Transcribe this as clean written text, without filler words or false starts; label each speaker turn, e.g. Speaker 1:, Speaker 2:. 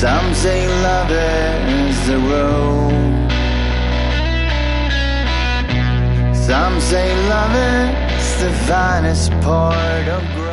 Speaker 1: Some say love is the road. Some say love is the finest part of growth.